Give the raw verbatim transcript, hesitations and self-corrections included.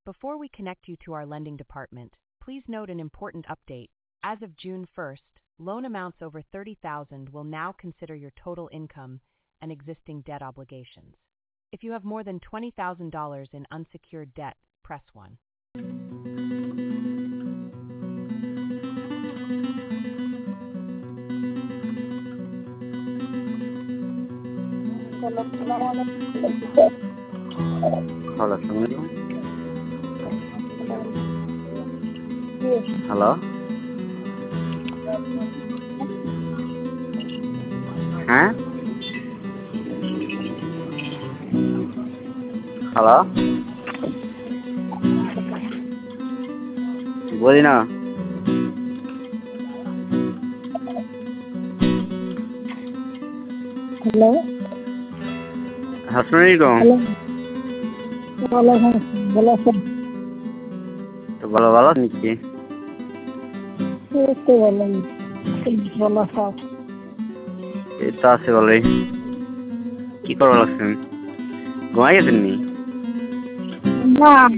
Before we connect you to our lending department, please note an important update. As of June first, loan amounts over thirty thousand dollars will now consider your total income and existing debt obligations. If you have more than twenty thousand dollars in unsecured debt, press one. Hello, Hello? Huh? Hello? बोली ना hello हंसने को hello बोलो sir बोलो sir तो बोलो बोलो नीचे ये तो बोलो बोलो सर ये तो ऐसे बोले की करो लगते हैं घुमाइए तुमने ना